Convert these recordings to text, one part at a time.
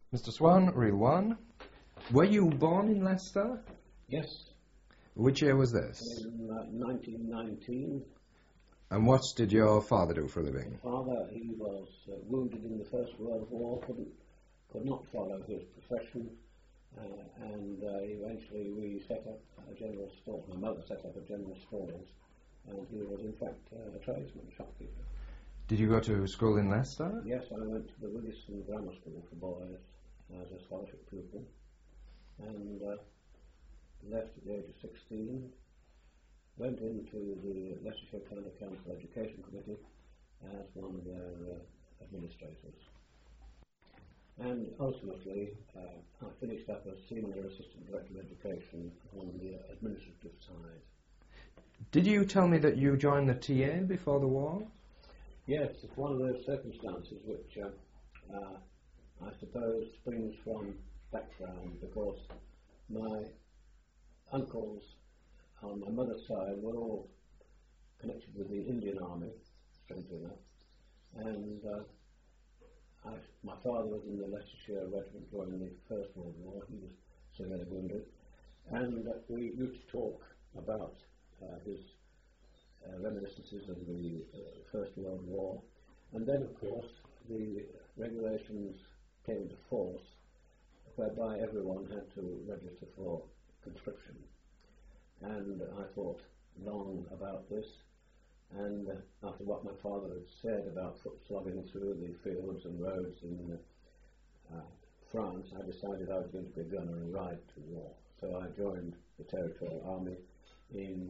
Mr. Swan, reel one. Were you born in Leicester? Yes. Which year was this? In 1919. And what did your father do for a living? Father, he was wounded in the First World War, could not follow his profession, and eventually we set up a general store. My mother set up a general stores, and he was in fact a tradesman, shopkeeper. Did you go to school in Leicester? Yes, I went to the Williston Grammar School for boys as a scholarship pupil, and left at the age of 16, went into the Leicestershire County Council Education Committee as one of their administrators. And ultimately, I finished up as Senior Assistant Director of Education on the administrative side. Did you tell me that you joined the TA before the war? Yes, it's one of those circumstances which I suppose springs from background, because my uncles on my mother's side were all connected with the Indian Army, strangely enough, and my father was in the Leicestershire Regiment during the First World War. He was severely wounded, and we used to talk about his reminiscences of the First World War, and then of course the regulations came into force whereby everyone had to register for conscription. And I thought long about this, and after what my father had said about foot slogging through the fields and roads in France, I decided I was going to be a gunner and ride to war. So I joined the Territorial Army in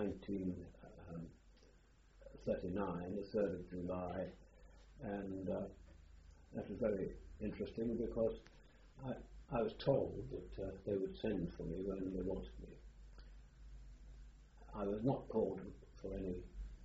1939, the 3rd of July, and that was very interesting because I was told that they would send for me when they wanted me. I was not called for any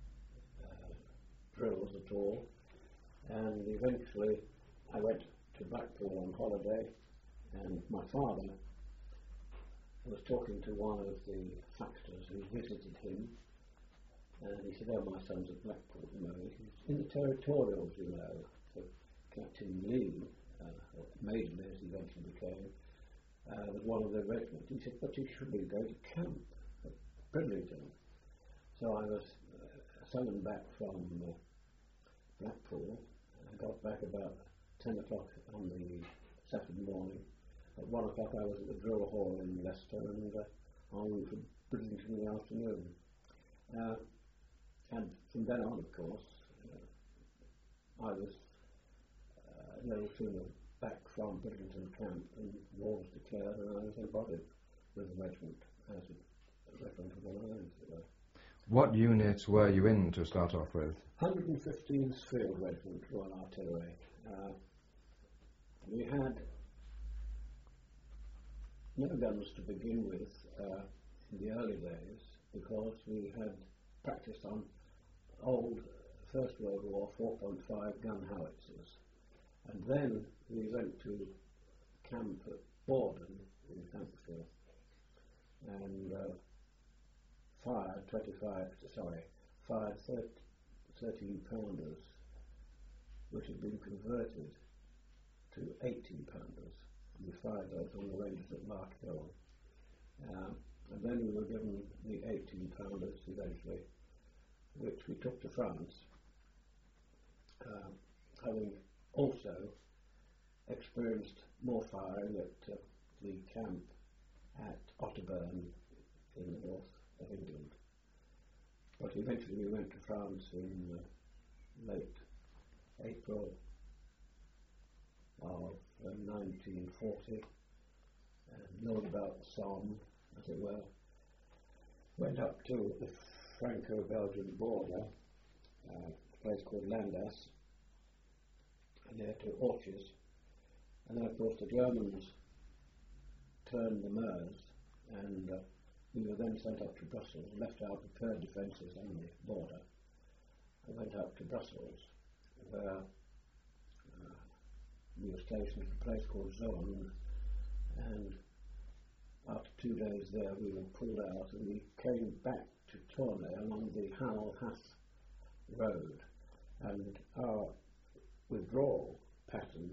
drills at all, and eventually I went to Blackpool on holiday, and my father was talking to one of the factors who visited him, and he said, "Oh, my son's at Blackpool at the moment. He's in the Territorials, you know." So Captain Lee, or Major Lee as he eventually became, was one of the regiments. He said, "But he should be going to camp at Bridlington." So I was summoned back from Blackpool. I got back about 10 o'clock on the Saturday morning. At 1 o'clock I was at the drill hall in Leicester, and on for Bridlington in the afternoon. And from then on, of course, I was no sooner back from Bridlington camp and war was declared, and I was embodied with the regiment as a regiment of one own, as it were. What units were you in to start off with? 115th Field Regiment, Royal Artillery. We had no guns to begin with in the early days, because we had practiced on old First World War 4.5 gun howitzers. And then we went to camp at Borden in Hampshire and fired 13-pounders, which had been converted to 18-pounders. We fired those on the ranges at Lark Hill. And then we were given the 18-pounders eventually, which we took to France, having also experienced more firing at the camp at Otterburn in the north of England. But eventually we went to France in late April of 1940, and knowed about the Somme, as it were. Went up to the Franco-Belgian border, a place called Landas, and there to Orchies, and then of course the Germans turned the Meuse, and we were then sent up to Brussels, left our prepared defences on the border, and went up to Brussels, where we were stationed at a place called Zone, and after 2 days there we were pulled out, and we came back to Tournai along the Howell-Hath road, and our withdrawal pattern of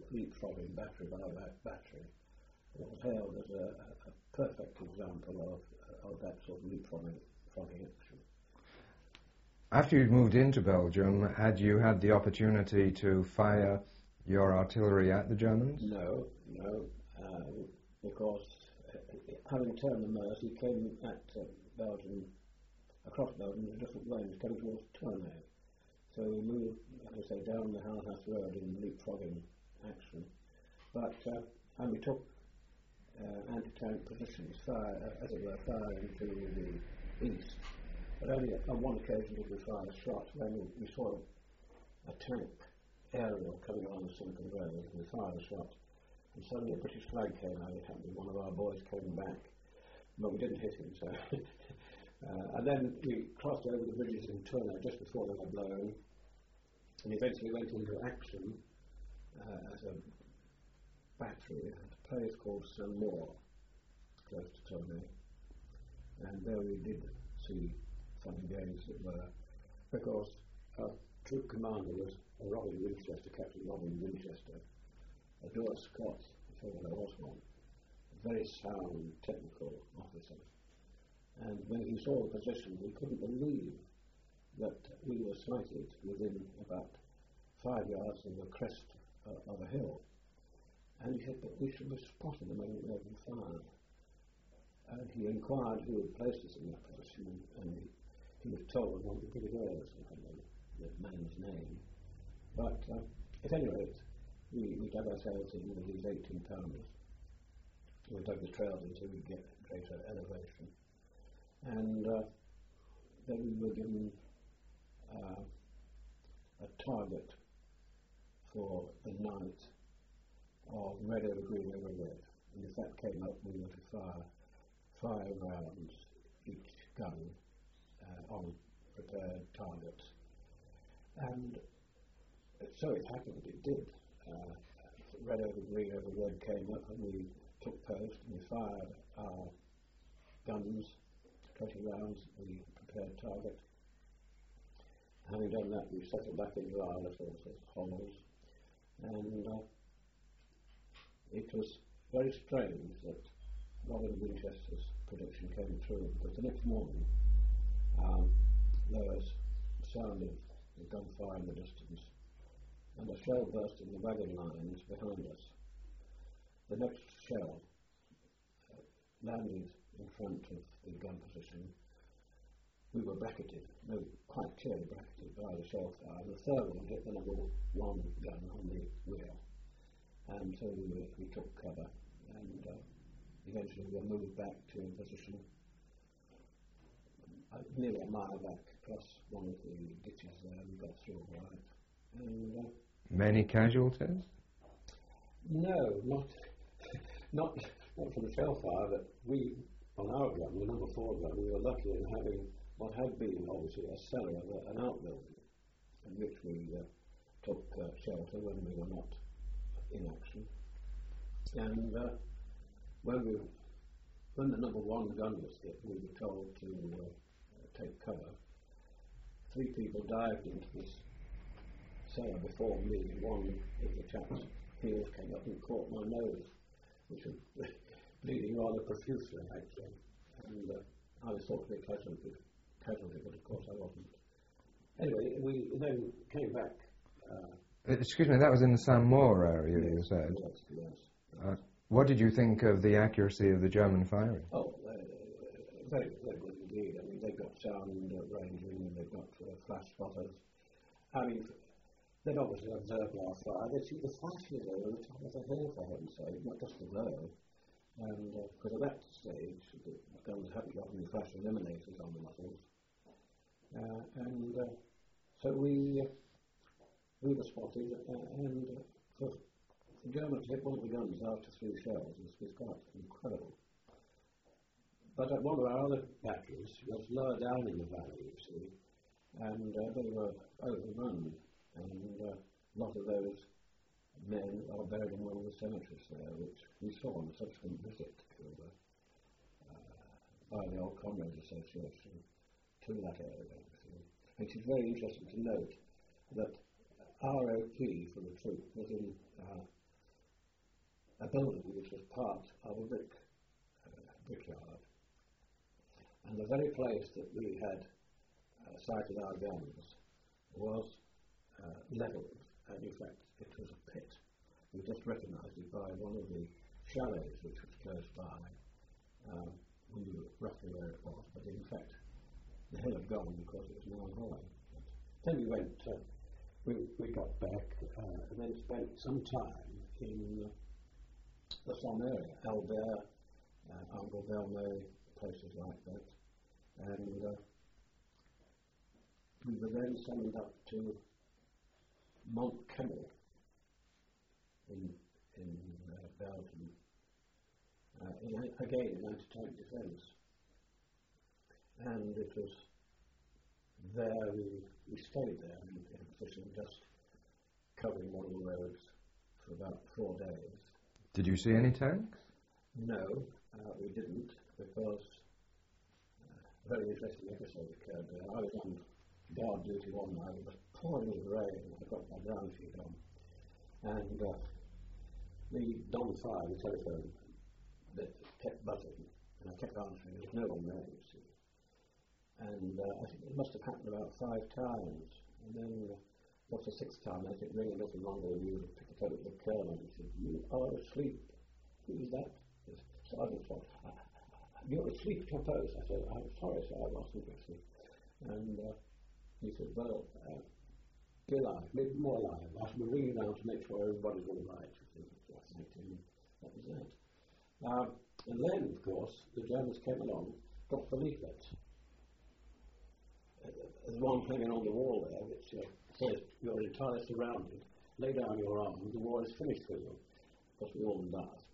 leapfrogging battery by battery was hailed as a perfect example of that sort of leapfrogging action. After you'd moved into Belgium, had you had the opportunity to fire your artillery at the Germans? No, because having turned the Meuse, he came at Belgium, across Belgium in a different range, coming towards Tournai. So we moved, as I say, down the Halhas Road in leapfrogging action. But, and we took anti-tank positions, as it were, firing to the east. But only on one occasion did we fire a shot when we saw a tank aerial coming along the Simcoe Road, and we fired a shot. And suddenly a British flag came out. It happened, one of our boys came back, but we didn't hit him. So, and then we crossed over the bridges in Tournai just before they were blown, and eventually went into action as a battery at a place called Saint-Maur, close to Tournai. And there we did see some games that were, because our troop commander was Robin Winchester, Captain Robin Winchester, a Doris Scott, if ever there was one, a very sound technical officer. And when he saw the position, he couldn't believe that we were sighted within about 5 yards of the crest of a hill. And he said that we should have spotted the moment we opened fire. And he inquired who had placed us in that position, and he was told one of the brigadiers, the man's name. But at any rate, we dug ourselves in with these 18-pounders. We dug the trails until we get greater elevation. And then we were given a target for the night of Red Over Green Over Red. And if that came up, we were to fire 5 rounds each gun on prepared targets. And so it happened, it did. Red Over Green Over Red came up, and we took post and we fired our guns, 20 rounds at the prepared target. Having done that, we settled back into our little sort of holes, and it was very strange that Robin Winchester's prediction came true, because the next morning there was sound of the gunfire in the distance, and a shell burst in the wagon lines behind us. The next shell landed in front of the gun position. We were bracketed, quite clearly bracketed by the shell fire. The third one hit the number 1 gun on the rear, and so we took cover, and eventually we were moved back to a position nearly a mile back across one of the ditches there. We got through all right. And many casualties? No, not from the shell fire, but we, on our gun, the number 4 gun, we were lucky in having what had been obviously a cellar of an outbuilding, in which we took shelter when we were not in action. And when the number 1 gun was hit, we were told to take cover. 3 people dived into this cellar before me. One of the chaps' heels came up and caught my nose, which was bleeding rather profusely, actually. And I was thought to be a casualty, but of course I wasn't. Anyway, we then came back. Excuse me, that was in the Saint-Maur area, you said? Yes. What did you think of the accuracy of the German firing? Oh, very, very good indeed. I mean, they've got sound ranging, and they've got flash spotters. I mean, they've obviously observed our fire. They see the flashes over the top of the hill, for heaven's sake, not just the glow. And because at that stage, the guns haven't got any flash eliminators on the muzzles. And so we were spotted, and for the Germans hit one of the guns after 3 shells was quite incredible. But one of our other batteries was lower down in the valley, you see, and they were overrun, and a lot of those men are buried in one of the cemeteries there, which we saw on a subsequent visit by the Old Comrades Association to that area. It is very interesting to note that ROP for the troop was in a building which was part of a brickyard. And the very place that we had sighted our guns was levelled, and in fact it was a pit. We just recognised it by one of the chalets which was close by. We knew roughly where it was, but in fact the hill had gone because it was now hollow. Then we went, we got back and then spent some time in the Somme area, Albert, Angle Belmay, places like that. And we were then summoned up to Mont Kemmel in Belgium, again in anti-tank defence. And it was there we stayed there in a position just covering one of the roads for about 4 days. Did you see any tanks? No, we didn't, because a very interesting episode occurred there. I was on guard duty one night, it was pouring with rain, I got my ground sheet on, and the Don Fire, the telephone, that kept buzzing, and I kept answering, there was no one there, you see. And I think it must have happened about 5 times, and then what's the 6th time, I think ringing nothing longer than you would pick it up at the colonel and he said, "You are asleep." "Who is that?" "Sergeant Swan." "You're asleep at your post." I said, "I'm sorry, sir, I wasn't asleep." And he said, "Well, be alive, maybe more alive. I shall ring you down to make sure everybody's all right." That was that. And then, of course, the Germans came along, got the leaflets. There's one hanging on the wall there which says, "You're entirely surrounded. Lay down your arms. The war is finished for you." Of course, we all laughed.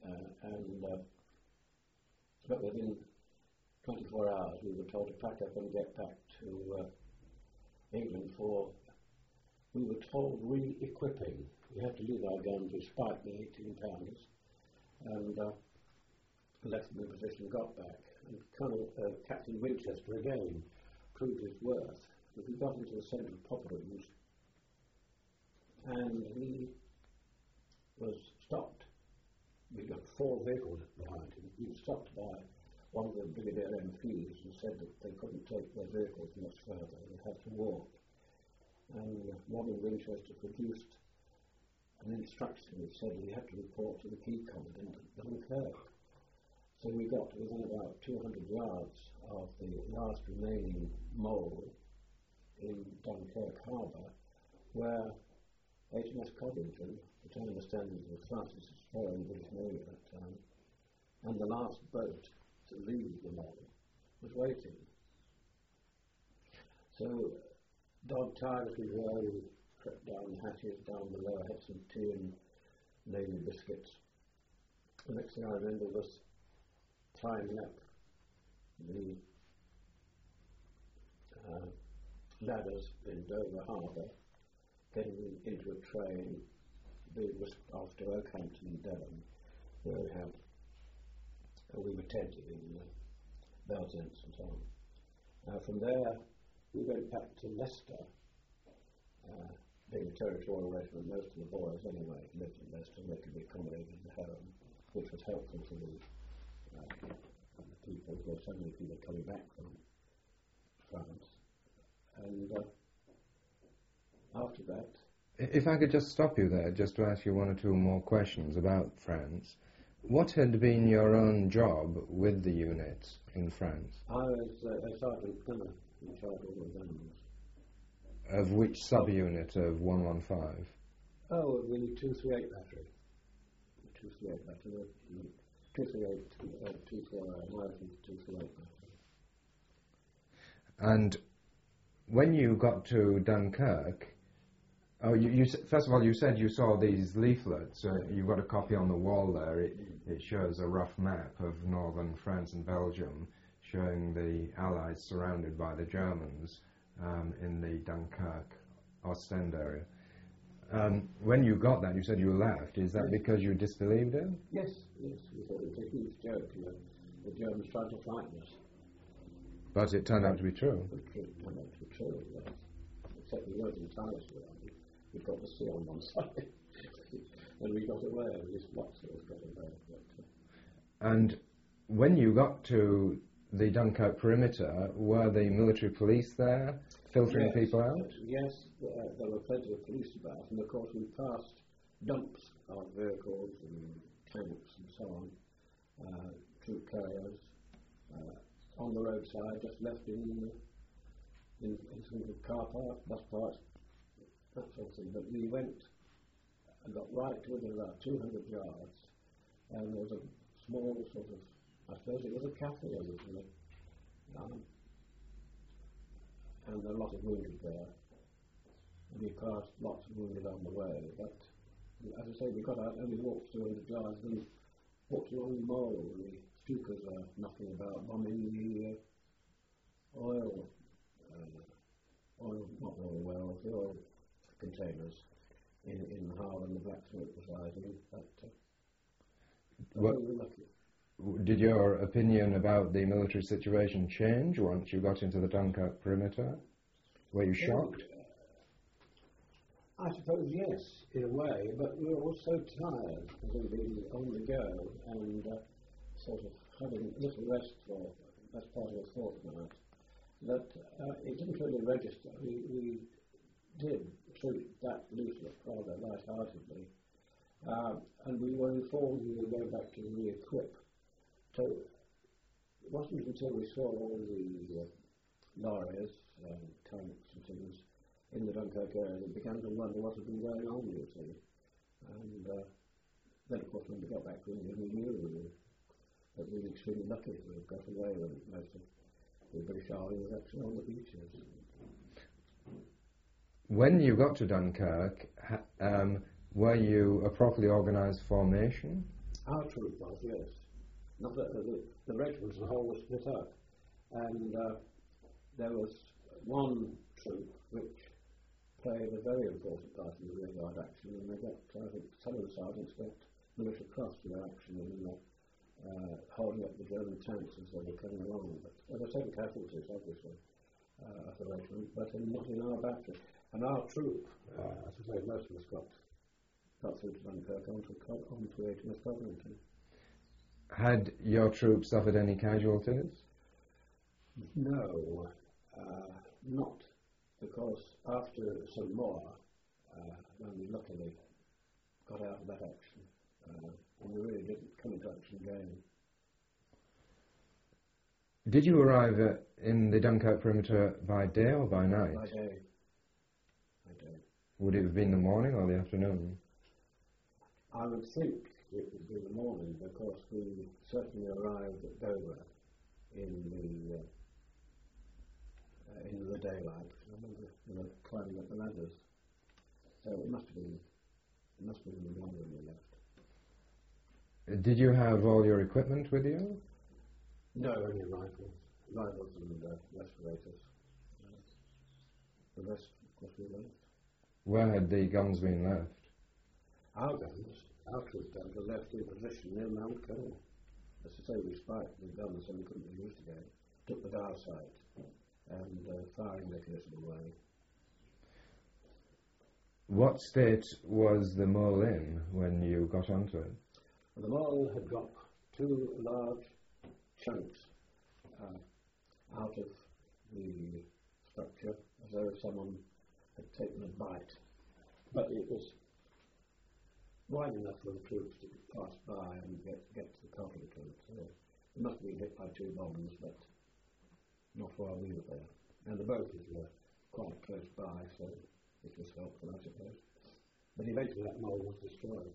But within 24 hours, we were told to pack up and get back to England for, we were told, re-equipping. We had to leave our guns despite the 18 pounders, and left them in position, got back. And Captain Winchester again proved his worth. But we got into the centre of Popperings, and he was stopped. We got 4 vehicles behind him. He was stopped by one of the Brigadier MPs and said that they couldn't take their vehicles much further, they had to walk. And Robin Winchester produced an instruction that said we had to report to the key commandant at Dunkirk. So we got within about 200 yards of the last remaining mole in Dunkirk harbour, where HMS Codrington, which I understand was the fastest destroyer British Navy at that time, and the last boat to leave the mole was waiting. So dog tired as we were, we crept down the hatches, down below, had some tea and Navy biscuits. The next thing I remember was climbing up the ladders in Dover Harbour, getting into a train, being whisked off to Oakhampton in Devon, where we were tented in Belgians and so on. From there, we went back to Leicester, being a territorial regiment. Most of the boys, anyway, lived in Leicester, and they could be accommodated in the home, which was helpful to the people. There were so many people coming back from France. And after that... If I could just stop you there, just to ask you 1 or 2 more questions about France. What had been your own job with the units in France? I was a sergeant gunner in charge of all the guns. Of which subunit of 115? Oh, the 238 battery. The 238 battery. 238, 238 battery. And when you got to Dunkirk, first of all, you said you saw these leaflets. You've got a copy on the wall there. It shows a rough map of northern France and Belgium, showing the Allies surrounded by the Germans in the Dunkirk, Ostend area. When you got that, you said you laughed. Is that because you disbelieved it? Yes. We thought it was a huge joke. The Germans tried to frighten us. But it turned out to be true. It turned out to be true, yes. Except we weren't entirely surrounded. We've got the sea on one side. and we got away. This lots of us got away. But, And when you got to the Dunkirk perimeter, were the military police there filtering yes, people out? Yes, there were plenty of police about, and of course we passed dumps of vehicles and tanks and so on, troop carriers, on the roadside, just left in sort of car parks, bus parks, that sort of thing. But we went and got right to within about 200 yards, and there was a small sort of, I suppose it was a cafe originally, and there were a lot of wounded there. And we passed lots of wounded on the way, but as I say, we got out and we walked 200 yards and walked along the mall, and the Stukas were knocking about, bombing the oil, not oil wells, the oil containers in the harbour, and the black smoke was rising, but we were lucky. Did your opinion about the military situation change once you got into the Dunkirk perimeter? Were you shocked? I suppose yes, in a way, but we were all so tired of being on the go and sort of having little rest for that's part of a fortnight, that it didn't really register. We did treat that leaflet rather light-heartedly, and we were informed we were going back to re-equip. So it wasn't until we saw all the lorries, tanks and things in the Dunkirk area that began to wonder what had been going on, you see. And then, of course, when we got back to India, we knew that we were extremely lucky to have got away when most of the British Army was actually on the beaches. When you got to Dunkirk, were you a properly organised formation? Our troop was, yes. Not the regiment as a whole was split up, and there was one troop which played a very important part in the rearguard action, and they got, I think, some of the sergeants got military cross for their action in holding up the German tanks as they were coming along. But there were certain casualties, obviously, of the regiment, but not in our battery. And our troop, as I say, most of us got through to Dunkirk onto HMS Covington. Had your troops suffered any casualties? No, not, because after some more, when we luckily got out of that action, and we really didn't come into action again. Did you arrive in the Dunkirk perimeter by day or by night? By day. By day. Would it have been the morning or the afternoon? I would think it would be the morning, because we certainly arrived at Dover in the daylight. I remember climbing up the ladders. So it must have been in the morning when we left. Did you have all your equipment with you? No, only rifles and respirators. The rest, of course, we left. Where had the guns been left? Our troop guns were left in position near Mount Cole. As I say, we spiked the guns so we couldn't be used again. Took the Dar site and firing mechanism away. What state was the mole in when you got onto it? The mole had got two large chunks out of the structure, as though someone had taken a bite. But it was wide enough for the troops to pass by and get to the top of the troops. So it must have been hit by two bombs, but not while we were there. And the boaters were quite close by, so it was helpful, I suppose. But eventually that mole was destroyed.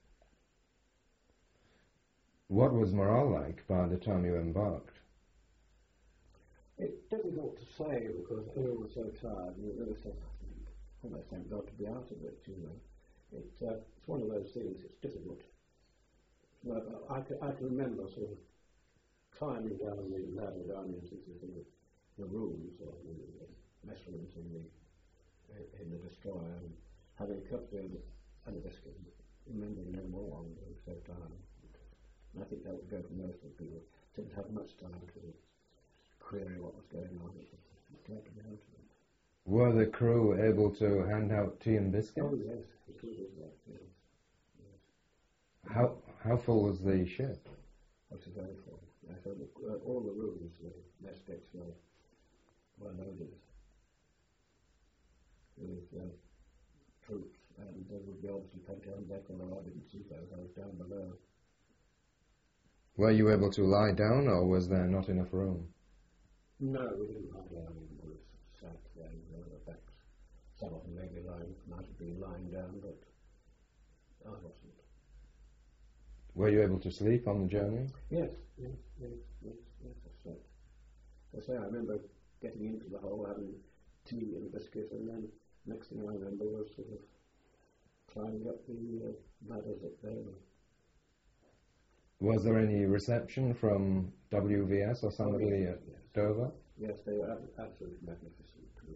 What was morale like by the time you embarked? It's difficult to say, because everyone was so tired, and we really said, almost thank God to be out of it, you know. It's one of those things, it's difficult. Well, I can remember sort of climbing down the ladder down into the rooms, or the mess rooms in the destroyer, and having a cup of tea and a biscuit, remembering no more on being so tired. And I think that would go for most of the people. Didn't have much time to query what was going on. It was glad to be out of it. Were the crew able to hand out tea and biscuits? Oh yes, included that, yes. How full was the ship? It was very full. Yeah, so all the rooms, the nest decks were loaded with troops, and there would be obviously plenty on deck, although I didn't see those. I was down below. Were you able to lie down, or was there not enough room? No, we didn't lie down. We were sat there on the backs. Some of them might have been lying down, but I wasn't. Were you able to sleep on the journey? Yes, I slept. I say, I remember getting into the hole, having tea and biscuit, and then next thing I remember was sort of climbing up the ladders up there. Was there any reception from WVS or somebody at Dover? Yes, they were absolutely magnificent. We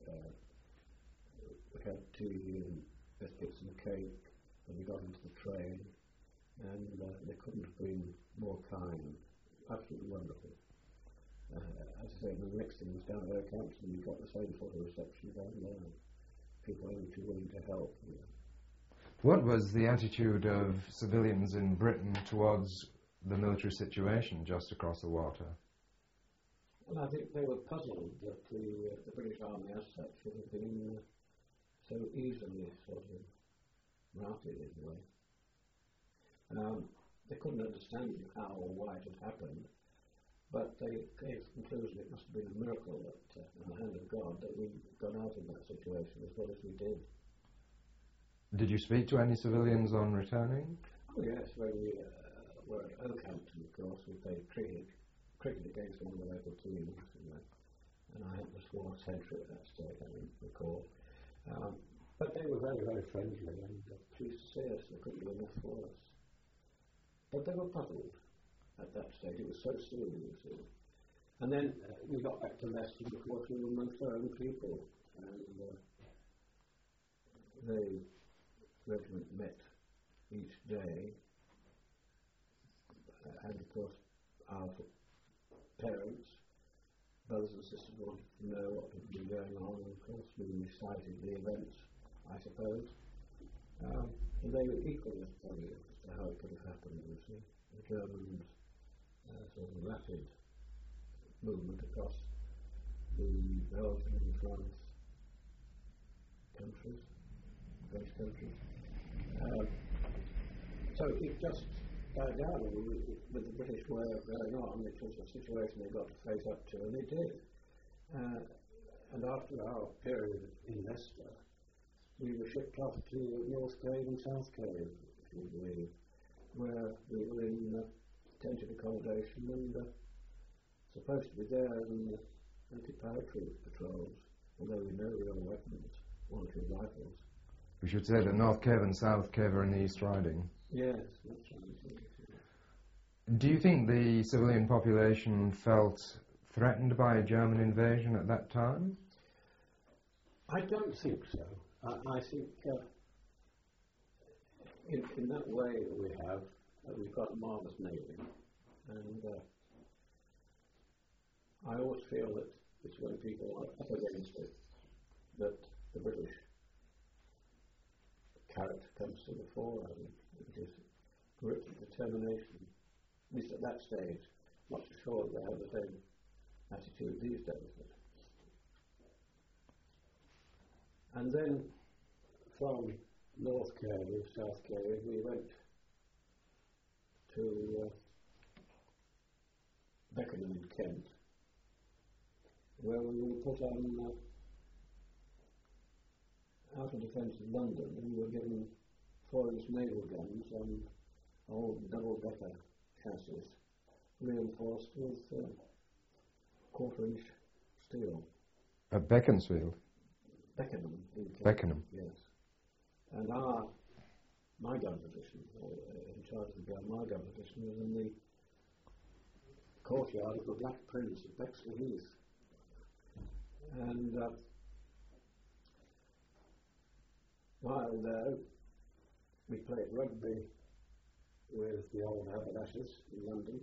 had tea and biscuits and cake, and we got into the train, and they couldn't have been more kind. Absolutely wonderful. As I say, the next thing was down at Okehampton, we got the same sort of reception down there. People only too willing to help. What was the attitude of civilians in Britain towards the military situation just across the water? Well, I think they were puzzled that the British Army as such should have been so easily sort of routed in a way. They couldn't understand how or why it had happened, but they came to the conclusion it must have been a miracle that, in the hand of God, that we got out of that situation as well as we did. Did you speak to any civilians on returning? Oh yes, when we were at Okehampton, of course, we played cricket against one of the local teams, and I had the score centre at that stage, I recall. But they were very, very friendly and pleased to see us. They couldn't do enough for us. But they were puzzled at that stage. It was so soon, you see. And then we got back to Leicester, of course, we were amongst our own people, and the regiment met each day, and of course our parents, brothers and sisters wanted to know what had been going on, and of course we recited the events, I suppose, and they were equally as puzzled as to how it could have happened, you see. The Germans sort of rapid movement across the Belgian and France countries, French countries. So it just died down with the British way of going on, which was a situation they got to face up to, and they did. And after our period in Leicester, we were shipped off to North Cave and South Cave, if you believe, where we were in tented accommodation and supposed to be there in anti-paratroop patrols, although we no real weapons, one or two rifles. We should say that North Cave and South Cave are in the East Riding. Yes, that's right. Do you think the civilian population felt threatened by a German invasion at that time? I don't think so. I think in that way that we've got a marvellous navy, and I always feel that it's when people are up against it that the British character comes to the fore, I think, which is grit and determination. At least at that stage, not so sure they have the same attitude these days. And then from North Cave, South Cave, we went to Beckenham in Kent, where we were put on out of defence of London, and we were given 4-inch naval guns on old double-decker chassis, reinforced with quarter-inch steel. At Beaconsfield? Beckenham in Kent. Beckenham. Yes. And my gun position, in charge of the gun, my gun position was in the courtyard of the Black Prince at Bexley Heath. And while there, we played rugby with the old Haberdashers in London,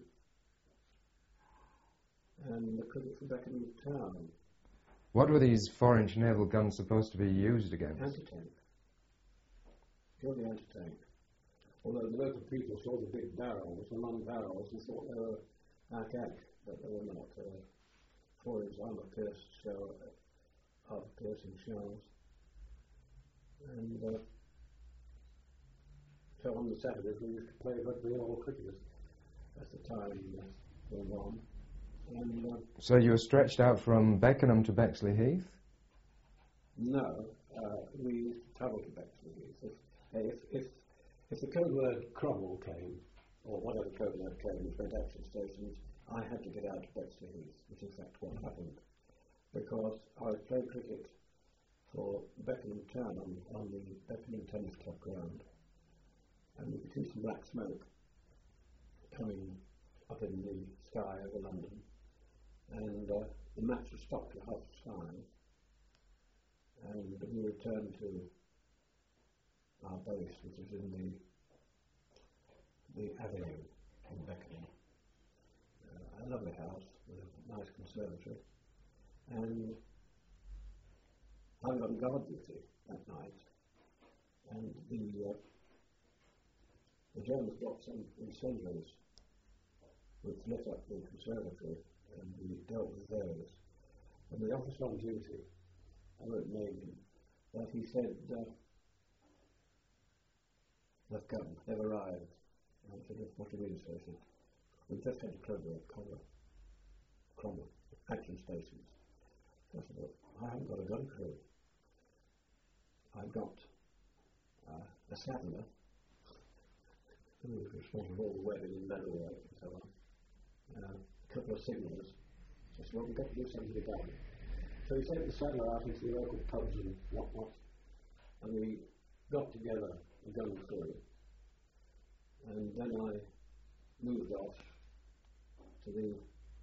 and the cricket for Beckenham Town. What were these 4-inch naval guns supposed to be used against? Anti-tank. Purely anti-tank. although the local people saw the big barrels, the long barrels, and thought they were archaic, but they were not. 4-inch armor-piercing shells. And so on the Saturdays we used to play rugby or cricket as the time went on. And, so you were stretched out from Beckenham to Bexley Heath? No, we travelled to Bexley Heath. If the code word Cromwell came, or whatever code word came, which went action stations, I had to get out to Bexley Heath, which in fact what happened, because I was playing cricket for Beckenham Town on the Beckenham Tennis Club ground, and we could see some black smoke coming up in the sky over London, and the match was stopped at 5:30, and we returned to our base, which is in the Avenue in Beckenham. A lovely house with a nice conservatory, and I was on guard duty that night, and the Germans got some incendiaries which lit up the conservatory, and we dealt with those. And the officer on duty, I won't name him, but he said, they've come, they've arrived. And I said, what do you mean, sir? He said, we've just had to close the Cromwell action stations. So I said, well, I haven't got a gun crew. I've got a saddler who was responsible for all the webbing and leather work and so on. A couple of signals. So I said, well, we've got to do something about it. So he sent the saddler out into the local pubs and whatnot, and we got together a gun crew. And then I moved off to the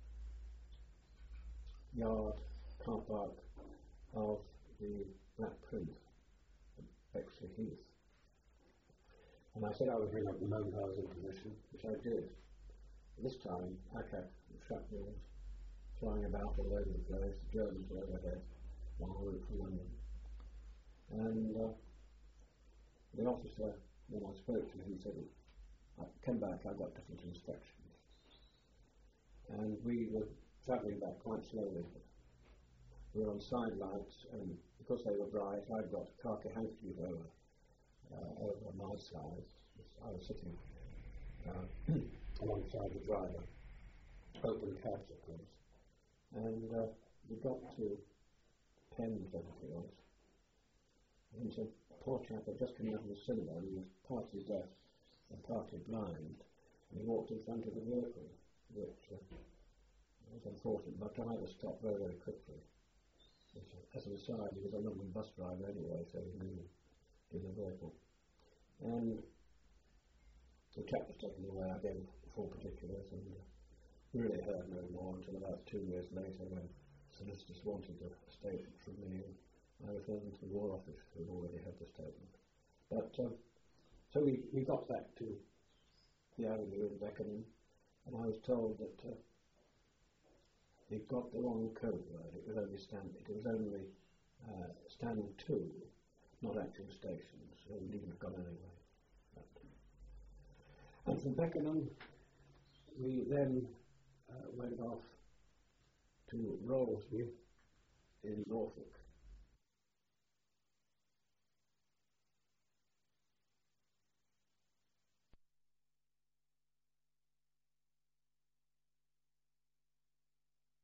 yard car park of the Black Prince at Bexley Heath. And I said I would bring up the moment I was in position, which I did. This time I kept shrapnels flying about all over the place, the Germans were overhead on the route for London. And the officer, when I spoke to him, he said, come back, I've got different instructions. And we were travelling back quite slowly. We were on side lights, and because they were bright, I'd got a khaki handkerchief over my side. I was sitting alongside the driver, open cabs of course. And we got to Thames, I think it was. And he said, poor chap had just come out of the cinema, and he was partly deaf and partly blind, and he walked in front of the vehicle, which was unfortunate, but I had to stop very, very quickly. Which, as an aside, he was a London bus driver anyway, so he knew in the vehicle. And the chap was taken away. I gave full particulars, and really heard no more until about 2 years later, when solicitors wanted a statement from me, and I referred them to the War Office, who already had the statement. But so we got back to the avenue in Beckenham, and I was told that we got the wrong code word. It was only stand 2, not action stations, so we needn't have gone anyway. And from Beckenham, we then went off to Rollesby in Norfolk,